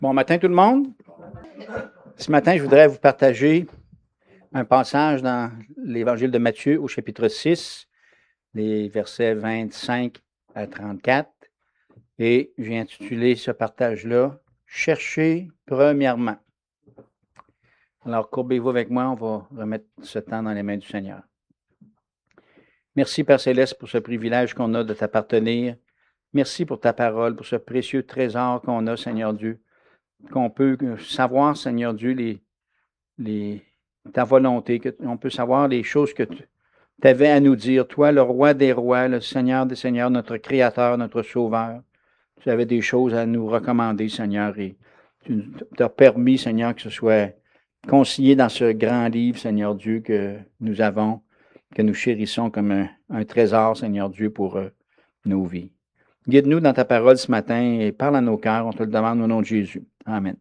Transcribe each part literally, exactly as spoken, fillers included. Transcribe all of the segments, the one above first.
Bon matin tout le monde. Ce matin, je voudrais vous partager un passage dans l'Évangile de Matthieu au chapitre six, les versets vingt-cinq à trente-quatre. Et j'ai intitulé ce partage-là « Cherchez premièrement ». Alors, courbez-vous avec moi, on va remettre ce temps dans les mains du Seigneur. Merci, Père Céleste, pour ce privilège qu'on a de t'appartenir. Merci pour ta parole, pour ce précieux trésor qu'on a, Seigneur Dieu, qu'on peut savoir, Seigneur Dieu, les, les, ta volonté, qu'on peut savoir les choses que tu avais à nous dire. Toi, le roi des rois, le Seigneur des seigneurs, notre Créateur, notre Sauveur, tu avais des choses à nous recommander, Seigneur, et tu t'as permis, Seigneur, que ce soit consigné dans ce grand livre, Seigneur Dieu, que nous avons, que nous chérissons comme un, un trésor, Seigneur Dieu, pour euh, nos vies. Guide-nous dans ta parole ce matin et parle à nos cœurs, on te le demande au nom de Jésus. Amen.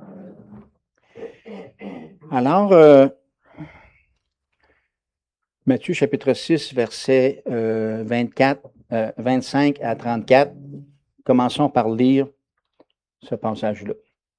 Alors, euh, Matthieu chapitre six, versets euh, vingt-quatre, euh, vingt-cinq à trente-quatre, commençons par lire ce passage-là.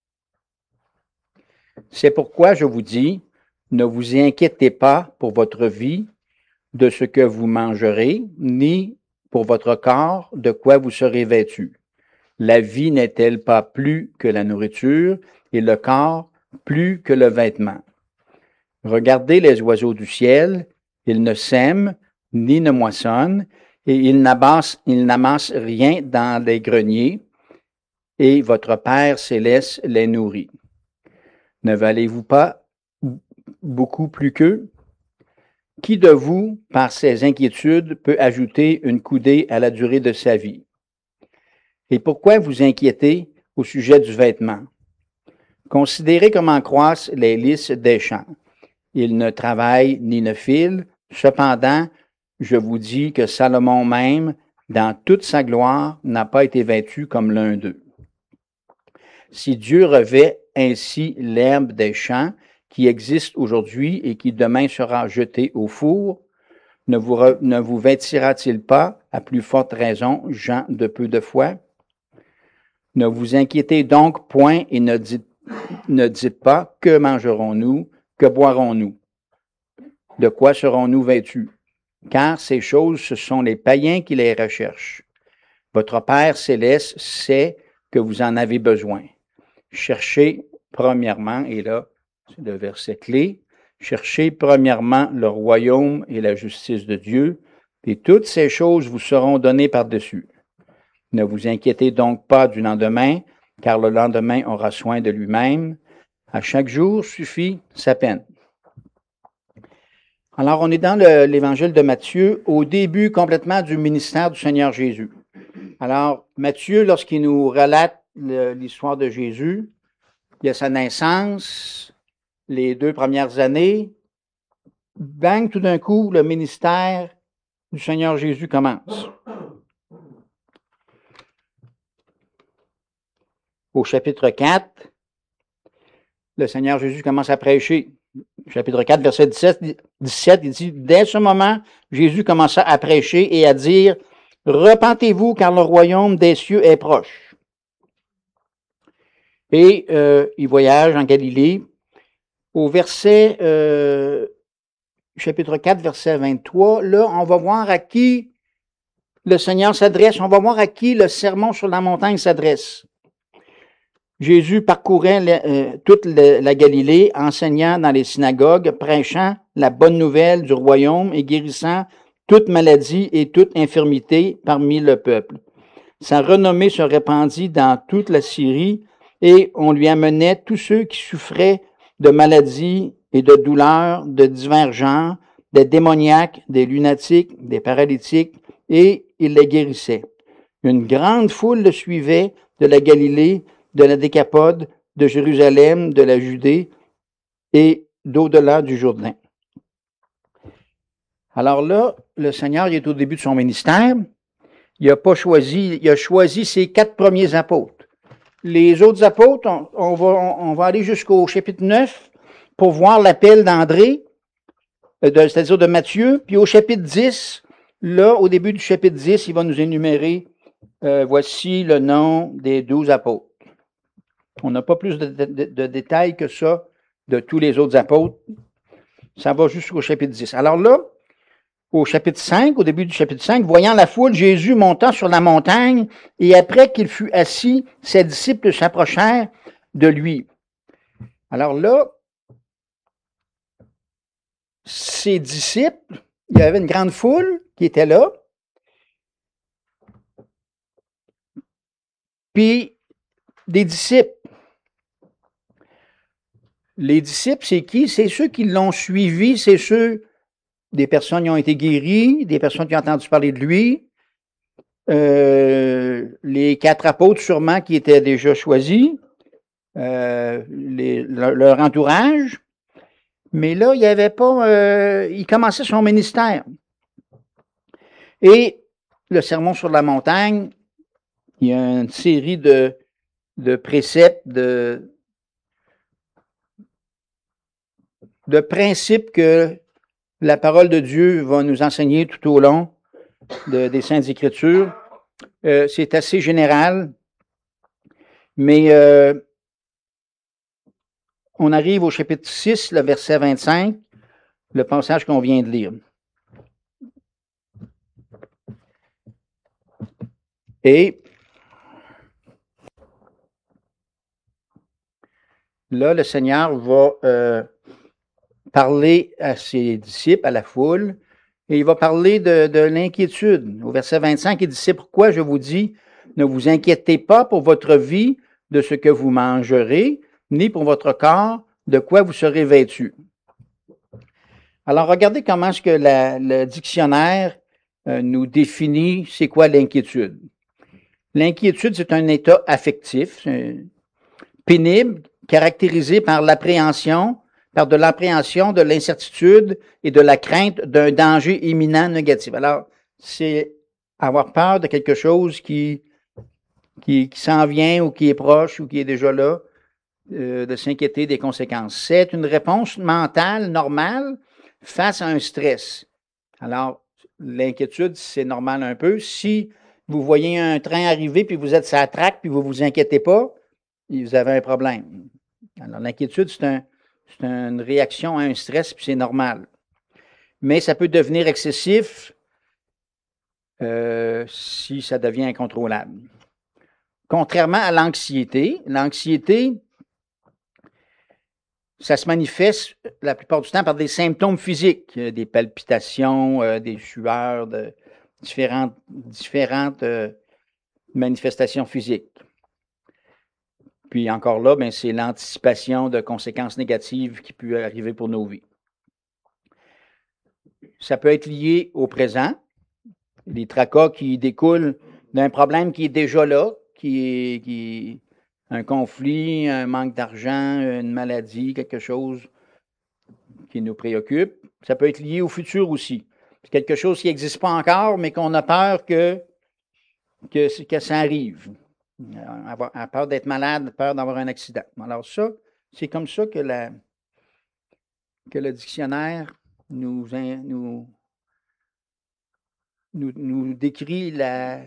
C'est pourquoi je vous dis, ne vous inquiétez pas pour votre vie, de ce que vous mangerez, ni pour votre corps, de quoi vous serez vêtus. La vie n'est-elle pas plus que la nourriture, et le corps plus que le vêtement? Regardez les oiseaux du ciel, ils ne sèment, ni ne moissonnent, et ils n'amassent, ils n'amassent rien dans les greniers, et votre Père céleste les nourrit. Ne valez-vous pas beaucoup plus qu'eux? Qui de vous, par ses inquiétudes, peut ajouter une coudée à la durée de sa vie? Et pourquoi vous inquiétez au sujet du vêtement? Considérez comment croissent les lys des champs. Ils ne travaillent ni ne filent. Cependant, je vous dis que Salomon même, dans toute sa gloire, n'a pas été vêtu comme l'un d'eux. Si Dieu revêt ainsi l'herbe des champs qui existe aujourd'hui et qui demain sera jetée au four, ne vous, re, ne vous vêtira-t-il pas, à plus forte raison, gens de peu de foi? Ne vous inquiétez donc point et ne dites, ne dites pas que mangerons-nous, que boirons-nous, de quoi serons-nous vêtus? Car ces choses, ce sont les païens qui les recherchent. Votre Père céleste sait que vous en avez besoin. Cherchez premièrement, et là, c'est le verset clé, cherchez premièrement le royaume et la justice de Dieu, et toutes ces choses vous seront données par-dessus. Ne vous inquiétez donc pas du lendemain, car le lendemain aura soin de lui-même. À chaque jour suffit sa peine. Alors, on est dans le, l'évangile de Matthieu, au début complètement du ministère du Seigneur Jésus. Alors, Matthieu, lorsqu'il nous relate le, l'histoire de Jésus, il y a sa naissance, les deux premières années, bang, tout d'un coup, le ministère du Seigneur Jésus commence. Au chapitre quatre, le Seigneur Jésus commence à prêcher. Chapitre quatre, verset dix-sept, dix-sept, il dit, dès ce moment, Jésus commença à prêcher et à dire, « Repentez-vous, car le royaume des cieux est proche. » Et euh, il voyage en Galilée. Au verset, euh, chapitre quatre, verset vingt-trois, là, on va voir à qui le Seigneur s'adresse, on va voir à qui le sermon sur la montagne s'adresse. Jésus parcourait la, euh, toute la, la Galilée, enseignant dans les synagogues, prêchant la bonne nouvelle du royaume et guérissant toute maladie et toute infirmité parmi le peuple. Sa renommée se répandit dans toute la Syrie et on lui amenait tous ceux qui souffraient de maladies et de douleurs de divers genres, des démoniaques, des lunatiques, des paralytiques, et il les guérissait. Une grande foule le suivait de la Galilée, de la Décapode, de Jérusalem, de la Judée et d'au-delà du Jourdain. Alors là, le Seigneur il est au début de son ministère. Il a pas choisi, il a choisi ses quatre premiers apôtres. Les autres apôtres, on, on, va, on, on va aller jusqu'au chapitre neuf pour voir l'appel d'André, de, c'est-à-dire de Matthieu. Puis au chapitre dix, là, au début du chapitre dix, il va nous énumérer, euh, voici le nom des douze apôtres. On n'a pas plus de, de, de, de détails que ça de tous les autres apôtres. Ça va jusqu'au chapitre dix. Alors là, au chapitre cinq, au début du chapitre cinq, voyant la foule, Jésus monta sur la montagne, et après qu'il fut assis, ses disciples s'approchèrent de lui. Alors là, ses disciples, il y avait une grande foule qui était là, puis des disciples. Les disciples, c'est qui? C'est ceux qui l'ont suivi, c'est ceux, des personnes qui ont été guéries, des personnes qui ont entendu parler de lui, euh, les quatre apôtres sûrement qui étaient déjà choisis, euh, les, leur, leur entourage. Mais là, il n'y avait pas, euh, il commençait son ministère. Et le sermon sur la montagne, il y a une série de, de préceptes, de, de principes que la parole de Dieu va nous enseigner tout au long de, des Saintes Écritures. Euh, c'est assez général, mais euh, on arrive au chapitre six, le verset vingt-cinq, le passage qu'on vient de lire. Et là, le Seigneur va euh, parler à ses disciples, à la foule, et il va parler de, de l'inquiétude. Au verset vingt-cinq, il dit, c'est pourquoi je vous dis, ne vous inquiétez pas pour votre vie de ce que vous mangerez, ni pour votre corps de quoi vous serez vêtus. Alors, regardez comment est-ce que la, le dictionnaire euh, nous définit c'est quoi l'inquiétude. L'inquiétude, c'est un état affectif, euh, pénible, caractérisé par l'appréhension, par de l'appréhension, de l'incertitude et de la crainte d'un danger imminent négatif. Alors, c'est avoir peur de quelque chose qui, qui, qui s'en vient ou qui est proche ou qui est déjà là, euh, de s'inquiéter des conséquences. C'est une réponse mentale normale face à un stress. Alors, l'inquiétude, c'est normal un peu. Si vous voyez un train arriver puis vous êtes sur la traque puis vous ne vous inquiétez pas, vous avez un problème. Alors, l'inquiétude, c'est, un, c'est une réaction à un stress, puis c'est normal. Mais ça peut devenir excessif euh, si ça devient incontrôlable. Contrairement à l'anxiété, l'anxiété, ça se manifeste la plupart du temps par des symptômes physiques, des palpitations, euh, des sueurs, de différentes, différentes euh, manifestations physiques. Puis encore là, ben, c'est l'anticipation de conséquences négatives qui peut arriver pour nos vies. Ça peut être lié au présent, les tracas qui découlent d'un problème qui est déjà là, qui est, qui est un conflit, un manque d'argent, une maladie, quelque chose qui nous préoccupe. Ça peut être lié au futur aussi. C'est quelque chose qui n'existe pas encore, mais qu'on a peur que, que, que ça arrive. Avoir, a peur d'être malade, peur d'avoir un accident. Alors ça, c'est comme ça que, la, que le dictionnaire nous, nous, nous, nous décrit la,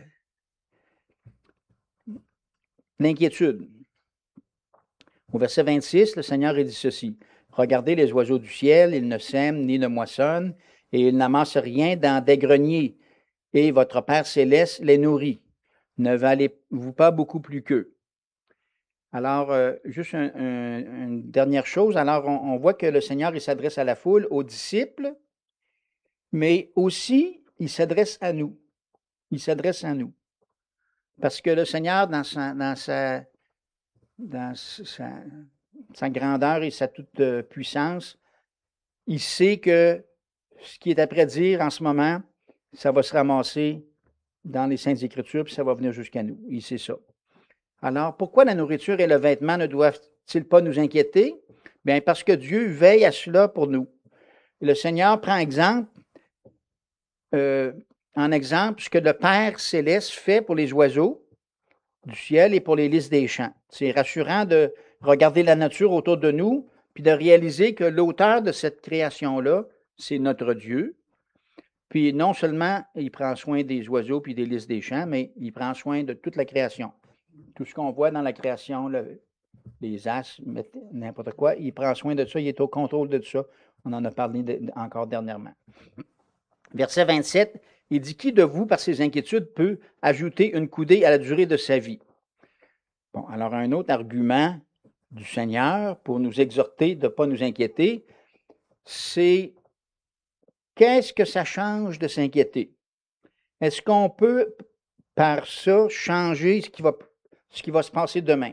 l'inquiétude. Au verset vingt-six, le Seigneur a dit ceci. Regardez les oiseaux du ciel, ils ne sèment ni ne moissonnent, et ils n'amassent rien dans des greniers, et votre Père céleste les nourrit. Ne valez-vous pas beaucoup plus qu'eux? Alors, euh, juste un, un, une dernière chose. Alors, on, on voit que le Seigneur, il s'adresse à la foule, aux disciples, mais aussi, il s'adresse à nous. Il s'adresse à nous. Parce que le Seigneur, dans sa, dans sa, dans sa, sa grandeur et sa toute puissance, il sait que ce qui est à prédire en ce moment, ça va se ramasser dans les Saintes Écritures, puis ça va venir jusqu'à nous. Il sait ça. Alors, pourquoi la nourriture et le vêtement ne doivent-ils pas nous inquiéter? Bien, parce que Dieu veille à cela pour nous. Le Seigneur prend exemple, euh, en exemple ce que le Père céleste fait pour les oiseaux du ciel et pour les lys des champs. C'est rassurant de regarder la nature autour de nous, puis de réaliser que l'auteur de cette création-là, c'est notre Dieu. Puis non seulement il prend soin des oiseaux puis des lys des champs, mais il prend soin de toute la création. Tout ce qu'on voit dans la création, le, les asthmes, n'importe quoi. Il prend soin de ça, il est au contrôle de tout ça. On en a parlé de, encore dernièrement. Verset vingt-sept, il dit, qui de vous, par ses inquiétudes, peut ajouter une coudée à la durée de sa vie? Bon, alors un autre argument du Seigneur pour nous exhorter de ne pas nous inquiéter, c'est qu'est-ce que ça change de s'inquiéter? Est-ce qu'on peut, par ça, changer ce qui va, ce qui va se passer demain?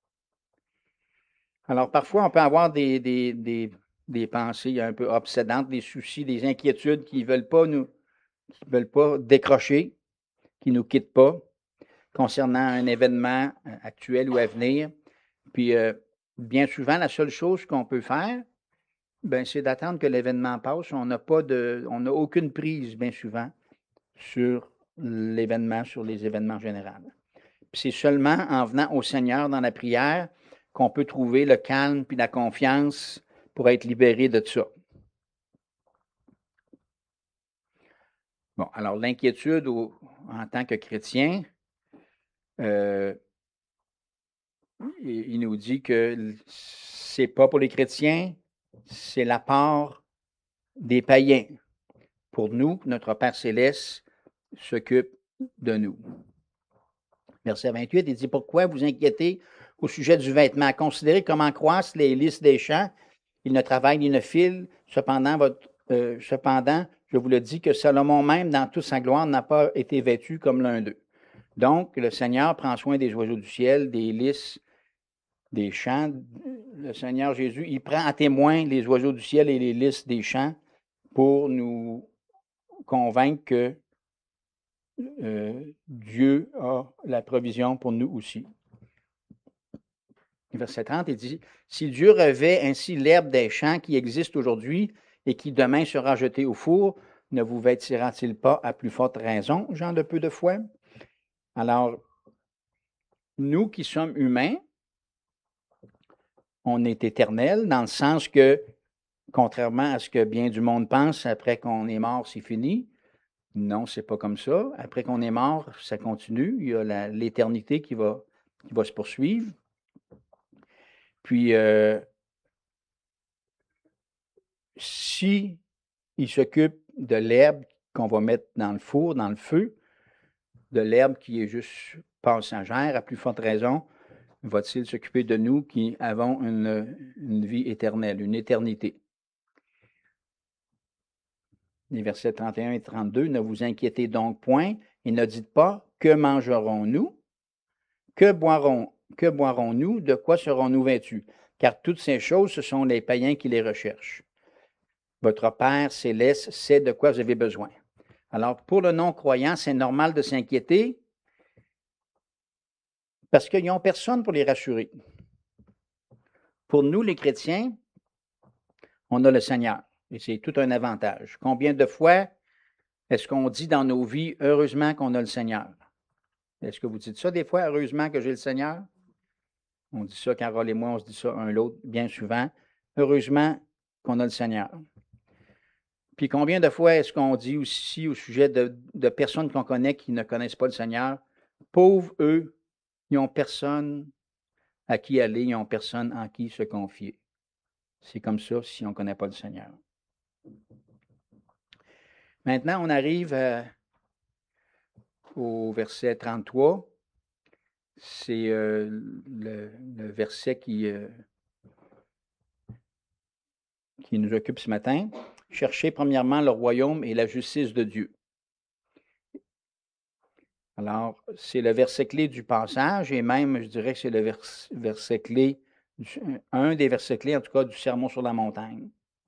Alors, parfois, on peut avoir des, des, des, des pensées un peu obsédantes, des soucis, des inquiétudes qui ne veulent pas nous qui veulent pas décrocher, qui ne nous quittent pas concernant un événement actuel ou à venir. Puis, euh, bien souvent, la seule chose qu'on peut faire, ben, c'est d'attendre que l'événement passe. On n'a pas de, on n'a aucune prise, bien souvent, sur l'événement, sur les événements généraux. Puis c'est seulement en venant au Seigneur dans la prière qu'on peut trouver le calme puis la confiance pour être libéré de tout ça. Bon, alors l'inquiétude au, en tant que chrétien, euh, il, il nous dit que c'est pas pour les chrétiens, c'est la part des païens. Pour nous, notre Père céleste s'occupe de nous. Verset vingt-huit, il dit, pourquoi vous inquiétez au sujet du vêtement? Considérez comment croissent les lys des champs. Ils ne travaillent ni ne filent. Cependant, votre, euh, cependant, je vous le dis que Salomon même, dans toute sa gloire, n'a pas été vêtu comme l'un d'eux. Donc, le Seigneur prend soin des oiseaux du ciel, des lys, des champs. Le Seigneur Jésus, il prend à témoin les oiseaux du ciel et les lys des champs pour nous convaincre que euh, Dieu a la provision pour nous aussi. Verset trente, il dit, « Si Dieu revêt ainsi l'herbe des champs qui existe aujourd'hui et qui demain sera jetée au four, ne vous vêtira-t-il pas à plus forte raison, gens de peu de foi? » Alors, nous qui sommes humains, on est éternel dans le sens que, contrairement à ce que bien du monde pense, après qu'on est mort, c'est fini. Non, c'est pas comme ça. Après qu'on est mort, ça continue. Il y a la, l'éternité qui va, qui va se poursuivre. Puis, euh, si il s'occupe de l'herbe qu'on va mettre dans le four, dans le feu, de l'herbe qui est juste passagère, à plus forte raison, va-t-il s'occuper de nous qui avons une, une vie éternelle, une éternité? Les versets trente et un et trente-deux, ne vous inquiétez donc point et ne dites pas, que mangerons-nous? Que boirons, que boirons-nous? De quoi serons-nous vêtus? Car toutes ces choses, ce sont les païens qui les recherchent. Votre Père céleste sait de quoi vous avez besoin. Alors, pour le non-croyant, c'est normal de s'inquiéter parce qu'ils n'ont personne pour les rassurer. Pour nous, les chrétiens, on a le Seigneur et c'est tout un avantage. Combien de fois est-ce qu'on dit dans nos vies, heureusement qu'on a le Seigneur? Est-ce que vous dites ça des fois, heureusement que j'ai le Seigneur? On dit ça, Carole et moi, on se dit ça un l'autre bien souvent. Heureusement qu'on a le Seigneur. Puis combien de fois est-ce qu'on dit aussi au sujet de, de personnes qu'on connaît qui ne connaissent pas le Seigneur, pauvres eux, ils n'ont personne à qui aller, ils n'ont personne en qui se confier. C'est comme ça si on ne connaît pas le Seigneur. Maintenant, on arrive à, au verset trente-trois. C'est euh, le, le verset qui, euh, qui nous occupe ce matin. Cherchez premièrement le royaume et la justice de Dieu. Alors, c'est le verset clé du passage et même, je dirais que c'est le vers, verset clé, un des versets clés en tout cas du Sermon sur la montagne.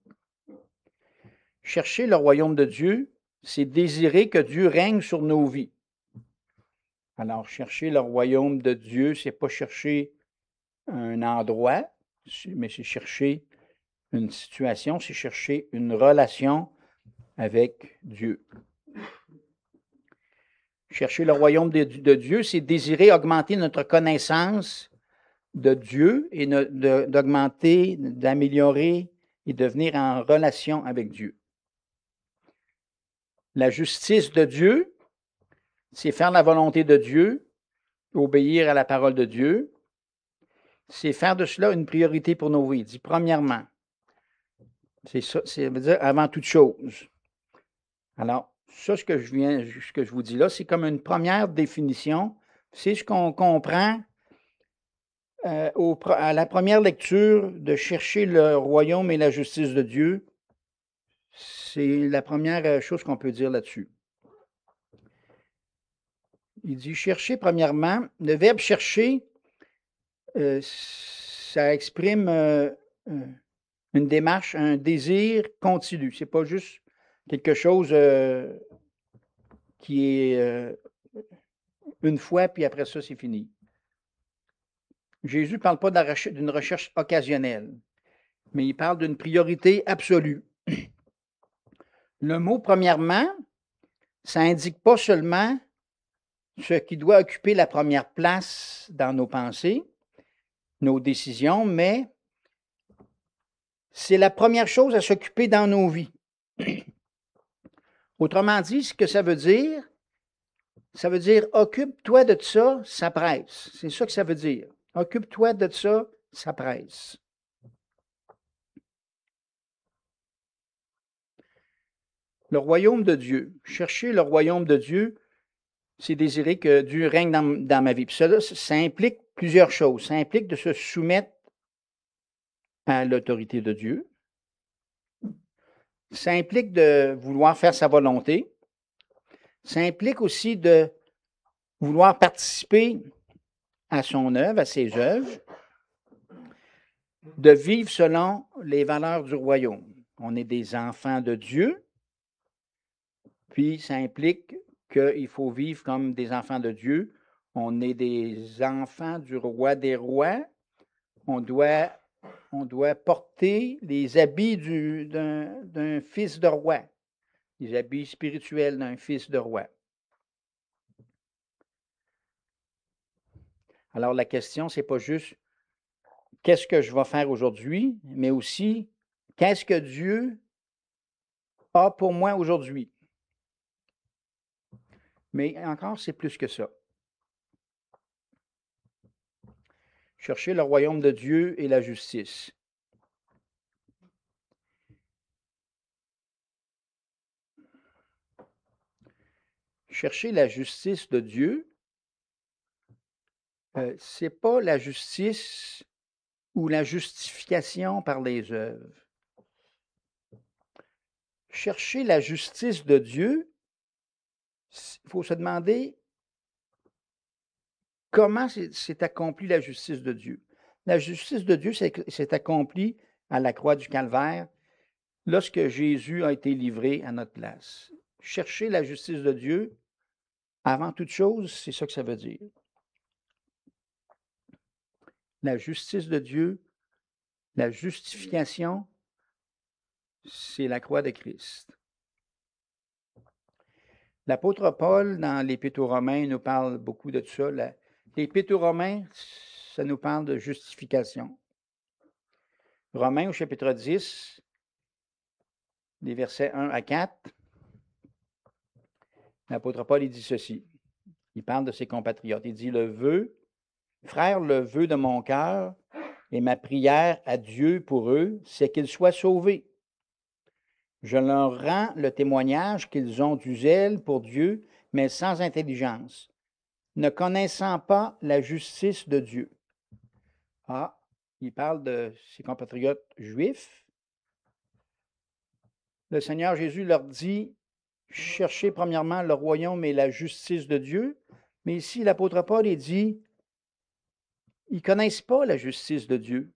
Chercher le royaume de Dieu, c'est désirer que Dieu règne sur nos vies. Alors, chercher le royaume de Dieu, c'est pas chercher un endroit, mais c'est chercher une situation, c'est chercher une relation avec Dieu. Chercher le royaume de, de Dieu, c'est désirer augmenter notre connaissance de Dieu et de, de, d'augmenter, d'améliorer et de venir en relation avec Dieu. La justice de Dieu, c'est faire la volonté de Dieu, obéir à la parole de Dieu. c'est faire de cela une priorité pour nos vies. Il dit premièrement. C'est ça, ça veut dire avant toute chose. Alors, ça, ce que je viens, ce que je vous dis là, c'est comme une première définition. C'est ce qu'on comprend euh, au, à la première lecture de chercher le royaume et la justice de Dieu. C'est la première chose qu'on peut dire là-dessus. Il dit chercher premièrement. Le verbe chercher, euh, ça exprime euh, une démarche, un désir continu. C'est pas juste quelque chose euh, qui est euh, une fois, puis après ça, c'est fini. Jésus ne parle pas d'une recherche occasionnelle, mais il parle d'une priorité absolue. Le mot premièrement, ça n'indique pas seulement ce qui doit occuper la première place dans nos pensées, nos décisions, mais c'est la première chose à s'occuper dans nos vies. Autrement dit, ce que ça veut dire, ça veut dire occupe-toi de ça, ça presse. C'est ça que ça veut dire. Occupe-toi de ça, ça presse. Le royaume de Dieu. Chercher le royaume de Dieu, c'est désirer que Dieu règne dans, dans ma vie. Puis ça, ça implique plusieurs choses. Ça implique de se soumettre à l'autorité de Dieu. Ça implique de vouloir faire sa volonté. Ça implique aussi de vouloir participer à son œuvre, à ses œuvres, de vivre selon les valeurs du royaume. On est des enfants de Dieu, puis ça implique qu'il faut vivre comme des enfants de Dieu. On est des enfants du roi des rois. On doit, on doit porter les habits d'un, d'un fils de roi, les habits spirituels d'un fils de roi. Alors la question, c'est pas juste qu'est-ce que je vais faire aujourd'hui, mais aussi qu'est-ce que Dieu a pour moi aujourd'hui. Mais encore, c'est plus que ça. Chercher le royaume de Dieu et la justice. Chercher la justice de Dieu, euh, c'est pas la justice ou la justification par les œuvres. Chercher la justice de Dieu, il faut se demander comment s'est accomplie la justice de Dieu. La justice de Dieu s'est accomplie à la croix du Calvaire lorsque Jésus a été livré à notre place. Chercher la justice de Dieu, avant toute chose, c'est ça que ça veut dire. La justice de Dieu, la justification, c'est la croix de Christ. L'apôtre Paul, dans l'Épître aux Romains, nous parle beaucoup de ça. L'Épître aux Romains, ça nous parle de justification. Romains au chapitre dix, les versets un à quatre, l'apôtre Paul, il dit ceci. Il parle de ses compatriotes. Il dit, le vœu, frère, le vœu de mon cœur et ma prière à Dieu pour eux, c'est qu'ils soient sauvés. Je leur rends le témoignage qu'ils ont du zèle pour Dieu, mais sans intelligence, ne connaissant pas la justice de Dieu. Ah, il parle de ses compatriotes juifs. Le Seigneur Jésus leur dit, cherchez premièrement le royaume et la justice de Dieu. Mais ici, l'apôtre Paul, il dit, ils ne connaissent pas la justice de Dieu.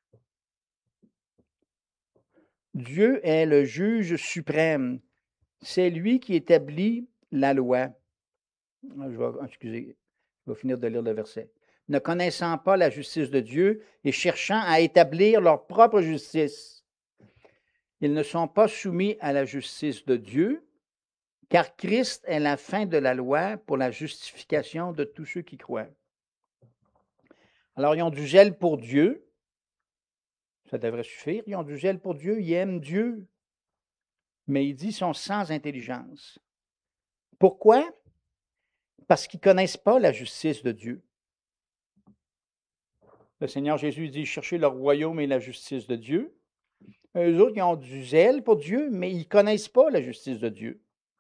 Dieu est le juge suprême. C'est lui qui établit la loi. Je vais, excusez, je vais finir de lire le verset. Ne connaissant pas la justice de Dieu et cherchant à établir leur propre justice, ils ne sont pas soumis à la justice de Dieu, car Christ est la fin de la loi pour la justification de tous ceux qui croient. Alors, ils ont du zèle pour Dieu. Ça devrait suffire. Ils ont du zèle pour Dieu. Ils aiment Dieu. Mais il dit qu'ils sont sans intelligence. Pourquoi? Parce qu'ils ne connaissent pas la justice de Dieu. Le Seigneur Jésus dit, cherchez le royaume et la justice de Dieu. Eux autres, ils ont du zèle pour Dieu, mais ils ne connaissent pas la justice de Dieu.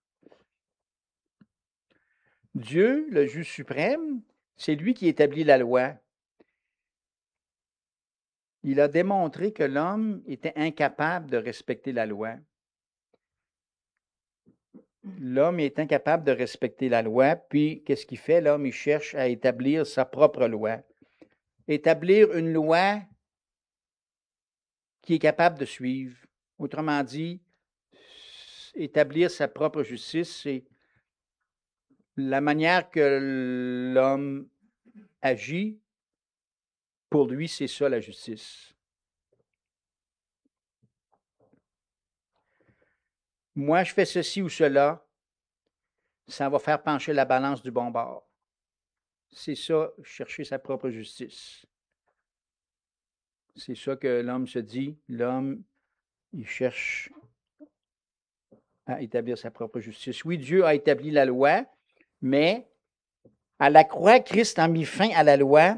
Dieu, le juge suprême, c'est lui qui établit la loi. Il a démontré que l'homme était incapable de respecter la loi. L'homme est incapable de respecter la loi, puis qu'est-ce qu'il fait? L'homme, il cherche à établir sa propre loi. Établir une loi qui est capable de suivre. Autrement dit, établir sa propre justice, c'est la manière que l'homme agit. Pour lui, c'est ça la justice. Moi, je fais ceci ou cela, ça va faire pencher la balance du bon bord. C'est ça, chercher sa propre justice. C'est ça que l'homme se dit. L'homme, il cherche à établir sa propre justice. Oui, Dieu a établi la loi, mais à la croix, Christ a mis fin à la loi,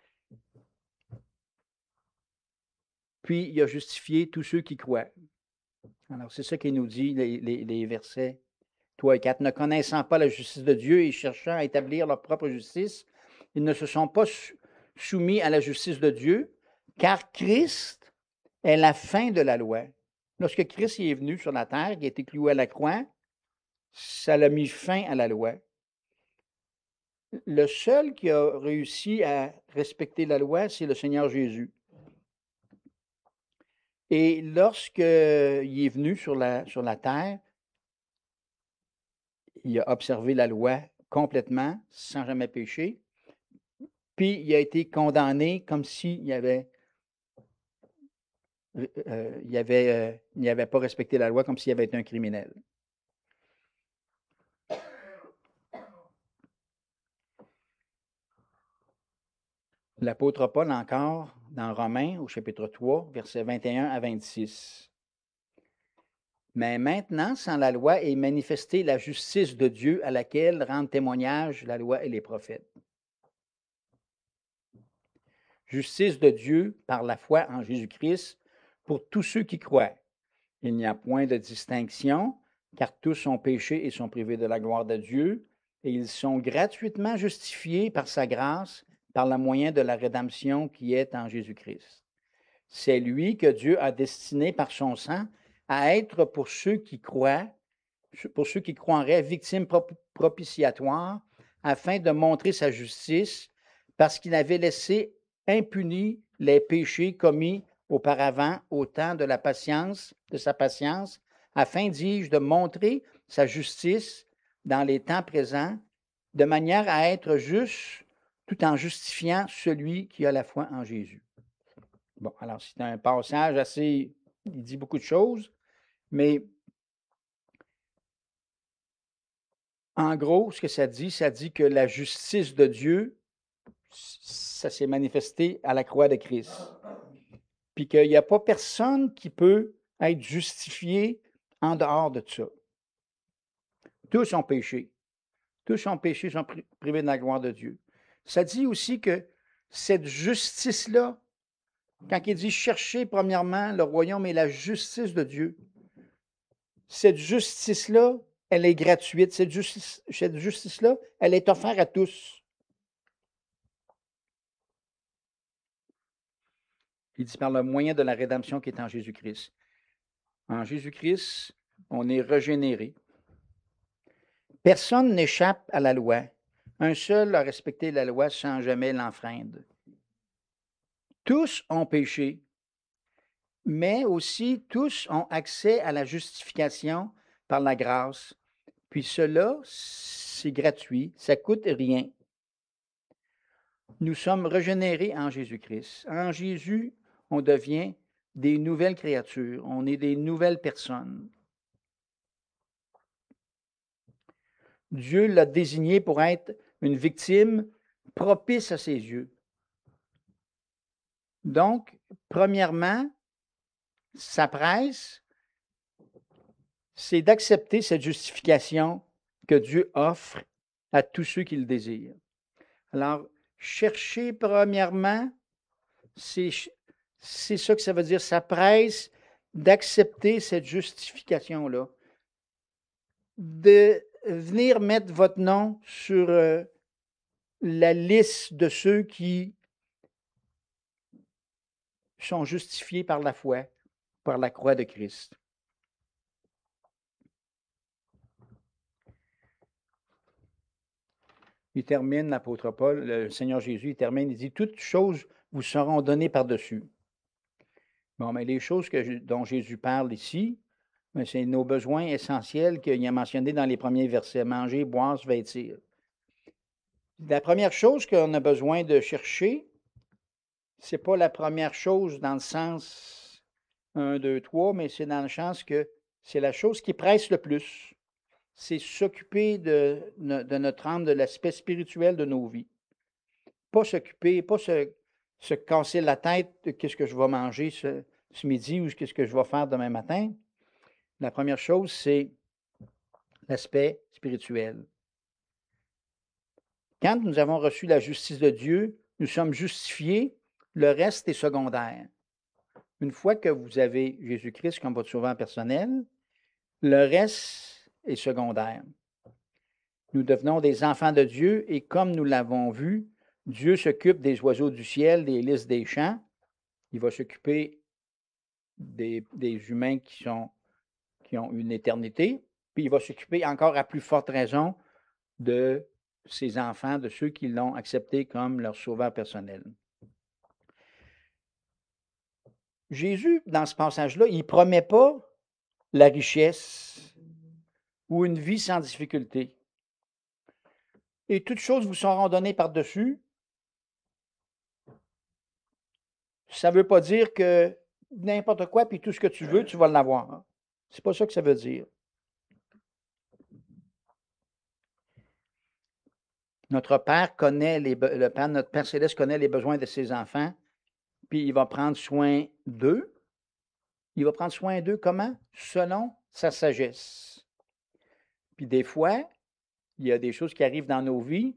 puis il a justifié tous ceux qui croient. Alors, c'est ça qu'il nous dit, les, les, les versets trois et quatre. Ne connaissant pas la justice de Dieu et cherchant à établir leur propre justice, ils ne se sont pas soumis à la justice de Dieu, car Christ est la fin de la loi. Lorsque Christ est venu sur la terre, il a été cloué à la croix, ça l'a mis fin à la loi. Le seul qui a réussi à respecter la loi, c'est le Seigneur Jésus. Et lorsqu'il est venu sur la, sur la terre, il a observé la loi complètement, sans jamais pécher, puis il a été condamné comme s'il avait, euh, il avait, euh, il n'avait pas respecté la loi, comme s'il avait été un criminel. L'apôtre Paul encore, dans Romains, au chapitre trois, versets vingt et un à vingt-six. Mais maintenant, sans la loi est manifestée la justice de Dieu à laquelle rendent témoignage la loi et les prophètes. Justice de Dieu par la foi en Jésus-Christ pour tous ceux qui croient. Il n'y a point de distinction, car tous ont péché et sont privés de la gloire de Dieu, et ils sont gratuitement justifiés par sa grâce, par le moyen de la rédemption qui est en Jésus-Christ. C'est lui que Dieu a destiné par son sang à être pour ceux qui croient, pour ceux qui croiraient, victime propitiatoire, afin de montrer sa justice, parce qu'il avait laissé impunis les péchés commis auparavant au temps de la patience, de sa patience, afin, dis-je, de montrer sa justice dans les temps présents, de manière à être juste tout en justifiant celui qui a la foi en Jésus. Bon, alors c'est un passage assez, il dit beaucoup de choses, mais en gros, ce que ça dit, ça dit que la justice de Dieu, ça s'est manifesté à la croix de Christ. Puis qu'il n'y a pas personne qui peut être justifié en dehors de ça. Tous ont péché. Tous ont péché, sont privés de la gloire de Dieu. Ça dit aussi que cette justice-là, quand il dit chercher premièrement le royaume et la justice de Dieu, cette justice-là, elle est gratuite. Cette justice, cette justice-là, elle est offerte à tous. Il dit par le moyen de la rédemption qui est en Jésus-Christ. En Jésus-Christ, on est régénéré. Personne n'échappe à la loi. Un seul a respecté la loi sans jamais l'enfreindre. Tous ont péché, mais aussi tous ont accès à la justification par la grâce. Puis cela, c'est gratuit, ça ne coûte rien. Nous sommes régénérés en Jésus-Christ. En Jésus, on devient des nouvelles créatures, on est des nouvelles personnes. Dieu l'a désigné pour être une victime propice à ses yeux. Donc, premièrement, sa presse, c'est d'accepter cette justification que Dieu offre à tous ceux qui le désirent. Alors, cherchez premièrement C'est, c'est ça que ça veut dire. Ça presse d'accepter cette justification-là. De venir mettre votre nom sur euh, la liste de ceux qui sont justifiés par la foi, par la croix de Christ. Il termine, l'apôtre Paul, le Seigneur Jésus, il termine, il dit, toutes choses vous seront données par-dessus. Bon, mais les choses que, dont Jésus parle ici, c'est nos besoins essentiels qu'il a mentionnés dans les premiers versets, manger, boire, se vêtir. La première chose qu'on a besoin de chercher, c'est pas la première chose dans le sens un, deux, trois, mais c'est dans le sens que c'est la chose qui presse le plus. C'est s'occuper de, de notre âme, de l'aspect spirituel de nos vies. Pas s'occuper, pas se, se casser la tête de qu'est-ce que je vais manger ce, ce midi ou qu'est-ce que je vais faire demain matin. La première chose, c'est l'aspect spirituel. Quand nous avons reçu la justice de Dieu, nous sommes justifiés, le reste est secondaire. Une fois que vous avez Jésus-Christ comme votre sauveur personnel, le reste est secondaire. Nous devenons des enfants de Dieu et comme nous l'avons vu, Dieu s'occupe des oiseaux du ciel, des lys des champs. Il va s'occuper des, des humains qui, sont, qui ont une éternité, puis il va s'occuper encore à plus forte raison de ses enfants, de ceux qui l'ont accepté comme leur sauveur personnel. Jésus, dans ce passage-là, il ne promet pas la richesse ou une vie sans difficulté. Et toutes choses vous seront données par-dessus. Ça ne veut pas dire que n'importe quoi, puis tout ce que tu veux, tu vas l'avoir. C'est pas ça que ça veut dire. Notre Père connaît les le Père, notre Père Céleste connaît les besoins de ses enfants, puis il va prendre soin d'eux. Il va prendre soin d'eux comment? Selon sa sagesse. Puis des fois, il y a des choses qui arrivent dans nos vies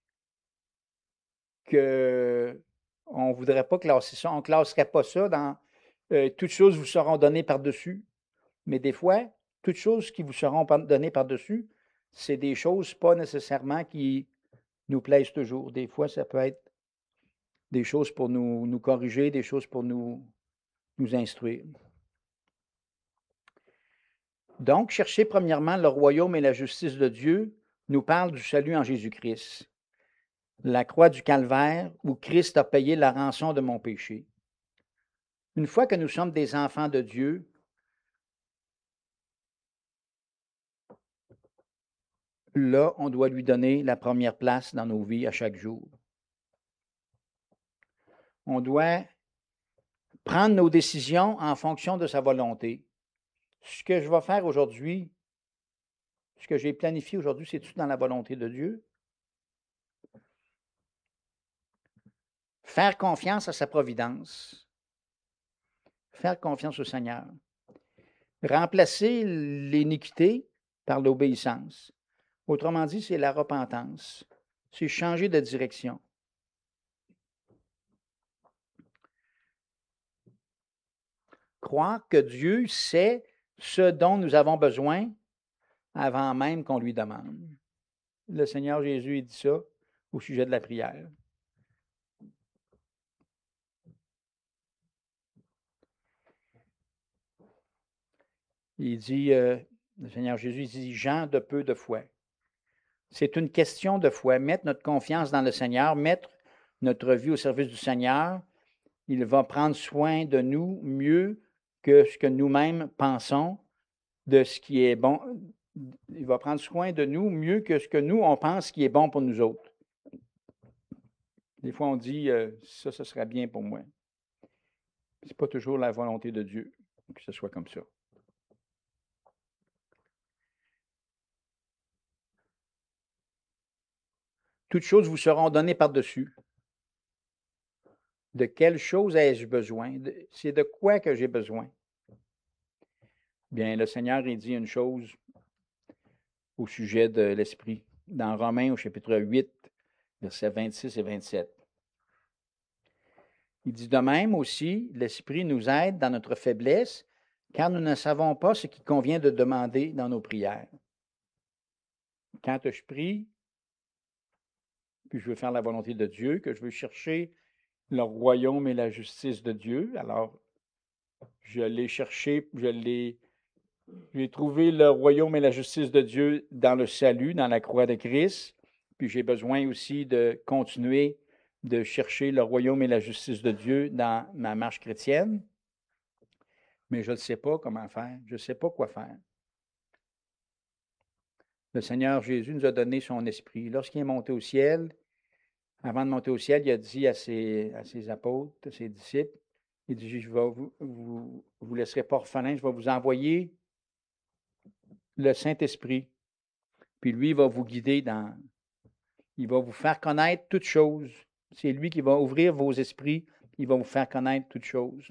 que on ne voudrait pas classer ça. On ne classerait pas ça dans euh, toutes choses vous seront données par-dessus. Mais des fois, toutes choses qui vous seront données par-dessus, c'est des choses pas nécessairement qui nous plaisent toujours. Des fois, ça peut être des choses pour nous, nous corriger, des choses pour nous, nous instruire. Donc, chercher premièrement le royaume et la justice de Dieu nous parle du salut en Jésus-Christ. La croix du calvaire où Christ a payé la rançon de mon péché. Une fois que nous sommes des enfants de Dieu, là, on doit lui donner la première place dans nos vies à chaque jour. On doit prendre nos décisions en fonction de sa volonté. Ce que je vais faire aujourd'hui, ce que j'ai planifié aujourd'hui, c'est-tu dans la volonté de Dieu? Faire confiance à sa providence. Faire confiance au Seigneur. Remplacer l'iniquité par l'obéissance. Autrement dit, c'est la repentance. C'est changer de direction. Croire que Dieu sait ce dont nous avons besoin avant même qu'on lui demande. Le Seigneur Jésus il dit ça au sujet de la prière. Il dit, euh, le Seigneur Jésus il dit, gens de peu de foi. C'est une question de foi. Mettre notre confiance dans le Seigneur, mettre notre vie au service du Seigneur, il va prendre soin de nous mieux que ce que nous-mêmes pensons de ce qui est bon. Il va prendre soin de nous mieux que ce que nous, on pense qui est bon pour nous autres. Des fois, on dit, euh, ça, ce serait bien pour moi. Ce n'est pas toujours la volonté de Dieu que ce soit comme ça. Toutes choses vous seront données par-dessus. De quelle chose ai-je besoin? C'est de quoi que j'ai besoin? Bien, le Seigneur, il dit une chose au sujet de l'Esprit, dans Romains au chapitre huit, versets vingt-six et vingt-sept. Il dit de même aussi, l'Esprit nous aide dans notre faiblesse, car nous ne savons pas ce qu'il convient de demander dans nos prières. Quand je prie, puis je veux faire la volonté de Dieu, que je veux chercher le royaume et la justice de Dieu, alors je l'ai cherché, je l'ai, j'ai trouvé le royaume et la justice de Dieu dans le salut, dans la croix de Christ, puis j'ai besoin aussi de continuer de chercher le royaume et la justice de Dieu dans ma marche chrétienne, mais je ne sais pas comment faire, je ne sais pas quoi faire. Le Seigneur Jésus nous a donné son esprit. Lorsqu'il est monté au ciel, avant de monter au ciel, il a dit à ses, à ses apôtres, à ses disciples, il dit, je vais vous, vous, vous laisserez pas orphelins, je vais vous envoyer le Saint-Esprit. Puis lui, il va vous guider dans, il va vous faire connaître toutes choses. C'est lui qui va ouvrir vos esprits, il va vous faire connaître toutes choses.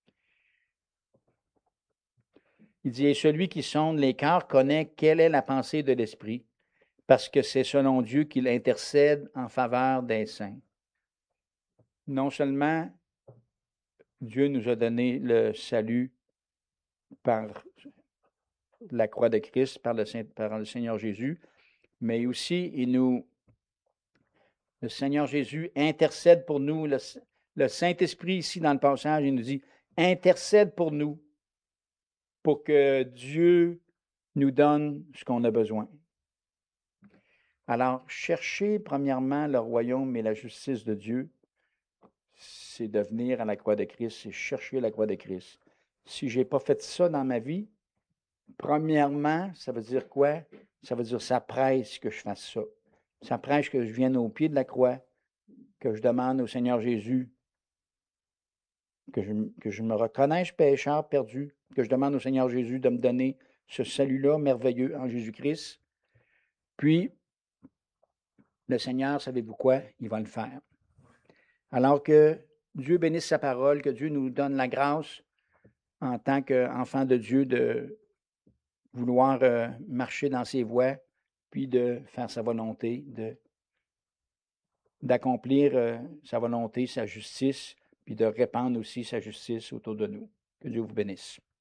Il dit, et celui qui sonde les cœurs connaît quelle est la pensée de l'Esprit, parce que c'est selon Dieu qu'il intercède en faveur des saints. Non seulement Dieu nous a donné le salut par la croix de Christ, par le, Saint, par le Seigneur Jésus, mais aussi il nous, le Seigneur Jésus intercède pour nous. Le, le Saint-Esprit, ici dans le passage, il nous dit, intercède pour nous, pour que Dieu nous donne ce qu'on a besoin. Alors, chercher premièrement le royaume et la justice de Dieu, c'est de venir à la croix de Christ, c'est chercher la croix de Christ. Si je n'ai pas fait ça dans ma vie, premièrement, ça veut dire quoi? Ça veut dire ça presse que je fasse ça. Ça presse que je vienne au pied de la croix, que je demande au Seigneur Jésus, que je, que je me reconnaisse pécheur perdu, que je demande au Seigneur Jésus de me donner ce salut-là merveilleux en Jésus-Christ. Puis, le Seigneur, savez-vous quoi? Il va le faire. Alors que Dieu bénisse sa parole, que Dieu nous donne la grâce en tant qu'enfant de Dieu de vouloir euh, marcher dans ses voies, puis de faire sa volonté, de, d'accomplir euh, sa volonté, sa justice, puis de répandre aussi sa justice autour de nous. Que Dieu vous bénisse.